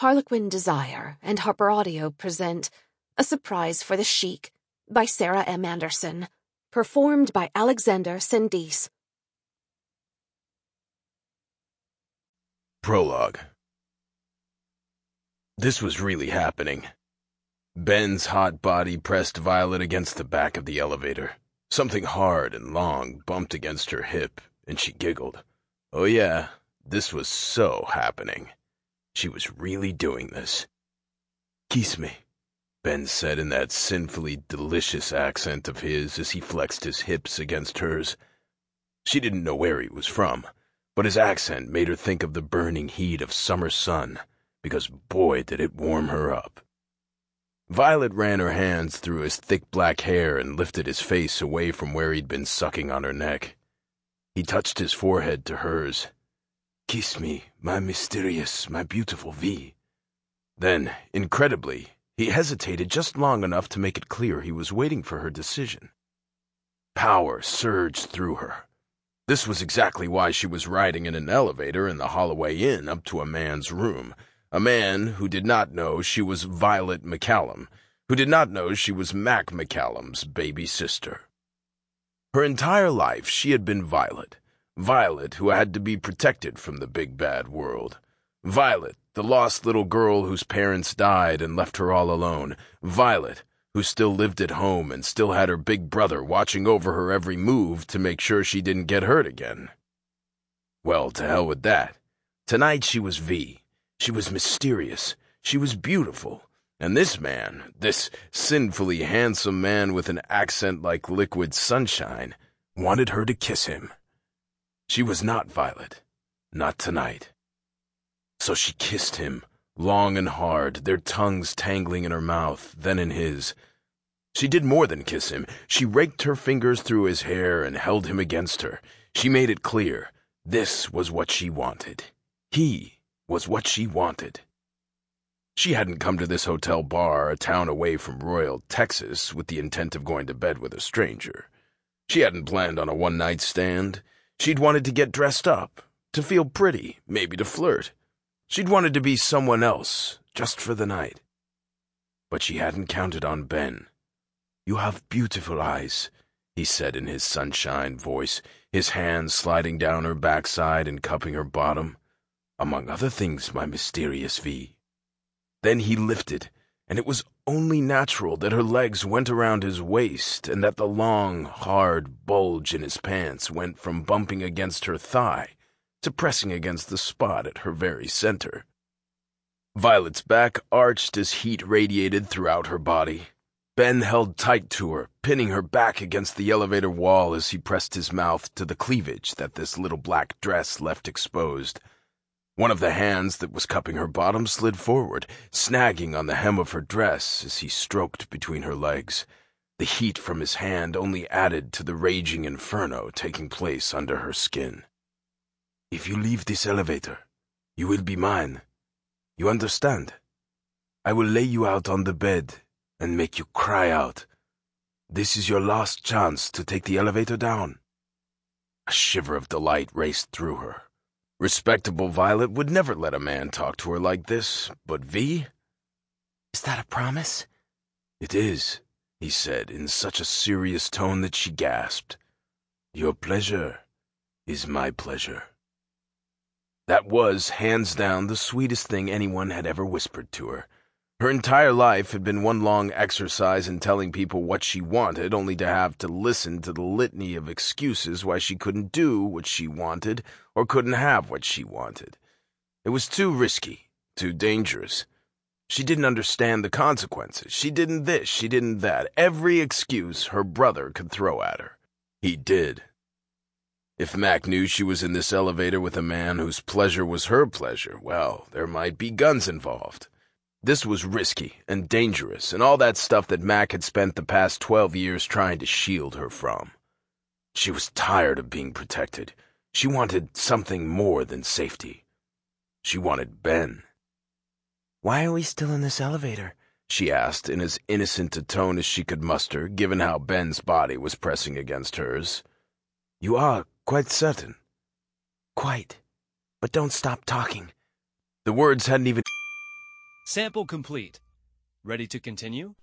Harlequin Desire and Harper Audio present A Surprise for the Chic by Sarah M. Anderson, performed by Alexander Sendis. Prologue. This was really happening. Ben's hot body pressed Violet against the back of the elevator. Something hard and long bumped against her hip, and she giggled. Oh yeah, this was so happening. She was really doing this. "Kiss me," Ben said in that sinfully delicious accent of his as he flexed his hips against hers. She didn't know where he was from, but his accent made her think of the burning heat of summer sun, because boy did it warm her up. Violet ran her hands through his thick black hair and lifted his face away from where he'd been sucking on her neck. He touched his forehead to hers. "Kiss me, my mysterious, my beautiful V." Then, incredibly, he hesitated just long enough to make it clear he was waiting for her decision. Power surged through her. This was exactly why she was riding in an elevator in the Holloway Inn up to a man's room. A man who did not know she was Violet McCallum, who did not know she was Mac McCallum's baby sister. Her entire life she had been Violet. Violet, who had to be protected from the big bad world. Violet, the lost little girl whose parents died and left her all alone. Violet, who still lived at home and still had her big brother watching over her every move to make sure she didn't get hurt again. Well, to hell with that. Tonight she was V. She was mysterious. She was beautiful. And this man, this sinfully handsome man with an accent like liquid sunshine, wanted her to kiss him. She was not Violet. Not tonight. So she kissed him, long and hard, their tongues tangling in her mouth, then in his. She did more than kiss him. She raked her fingers through his hair and held him against her. She made it clear. This was what she wanted. He was what she wanted. She hadn't come to this hotel bar, a town away from Royal, Texas, with the intent of going to bed with a stranger. She hadn't planned on a one-night stand. She'd wanted to get dressed up, to feel pretty, maybe to flirt. She'd wanted to be someone else, just for the night. But she hadn't counted on Ben. "You have beautiful eyes," he said in his sunshine voice, his hands sliding down her backside and cupping her bottom. "Among other things, my mysterious V." Then he lifted, and it was only natural that her legs went around his waist and that the long, hard bulge in his pants went from bumping against her thigh to pressing against the spot at her very center. Violet's back arched as heat radiated throughout her body. Ben held tight to her, pinning her back against the elevator wall as he pressed his mouth to the cleavage that this little black dress left exposed. One of the hands that was cupping her bottom slid forward, snagging on the hem of her dress as he stroked between her legs. The heat from his hand only added to the raging inferno taking place under her skin. "If you leave this elevator, you will be mine. You understand? I will lay you out on the bed and make you cry out. This is your last chance to take the elevator down." A shiver of delight raced through her. Respectable Violet would never let a man talk to her like this, but V? "Is that a promise?" "It is," he said in such a serious tone that she gasped. "Your pleasure is my pleasure." That was, hands down, the sweetest thing anyone had ever whispered to her. Her entire life had been one long exercise in telling people what she wanted, only to have to listen to the litany of excuses why she couldn't do what she wanted or couldn't have what she wanted. It was too risky, too dangerous. She didn't understand the consequences. She didn't this, she didn't that. Every excuse her brother could throw at her. He did. If Mac knew she was in this elevator with a man whose pleasure was her pleasure, well, there might be guns involved. This was risky and dangerous and all that stuff that Mac had spent the past 12 years trying to shield her from. She was tired of being protected. She wanted something more than safety. She wanted Ben. "Why are we still in this elevator?" she asked in as innocent a tone as she could muster, given how Ben's body was pressing against hers. "You are quite certain?" "Quite. But don't stop talking." The words hadn't even... Sample complete. Ready to continue?